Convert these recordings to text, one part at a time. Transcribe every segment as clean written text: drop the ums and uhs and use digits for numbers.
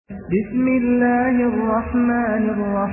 بسم الله الرحمن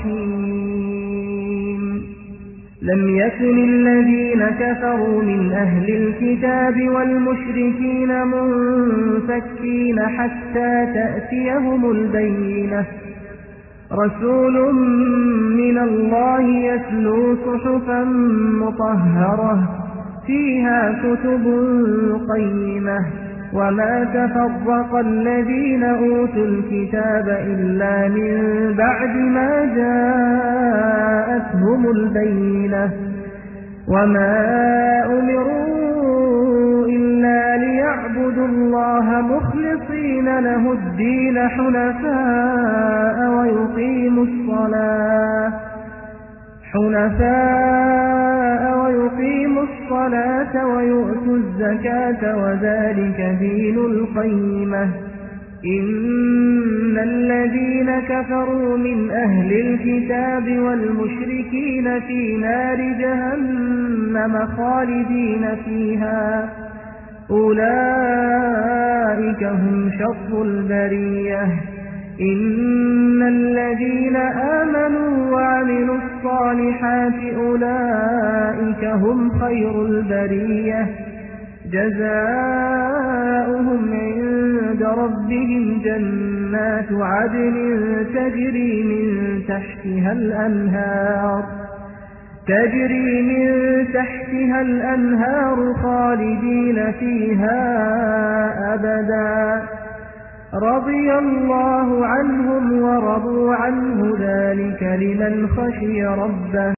الرحيم لم يكن الذين كفروا من أهل الكتاب والمشركين منفكين حتى تأتيهم البينة رسول من الله يتلو صحفا مطهرة فيها كتب قيمة وما تفرق الذين أوتوا الكتاب إلا من بعد ما جاءتهم البينة وما أمروا إلا ليعبدوا الله مخلصين له الدين حنفاء ويقيموا الصلاة ويؤتوا الزكاة وذلك دين القيمة إن الذين كفروا من أهل الكتاب والمشركين في نار جهنم خالدين فيها أولئك هم شر البرية إن الذين آمنوا وعملوا الصالحات أولئك هم خير البرية جزاؤهم عند ربهم جنات عدن تجري من تحتها الأنهار خالدين فيها أبدا رضي الله عنهم ورضوا عنه ذلك لمن خشي ربه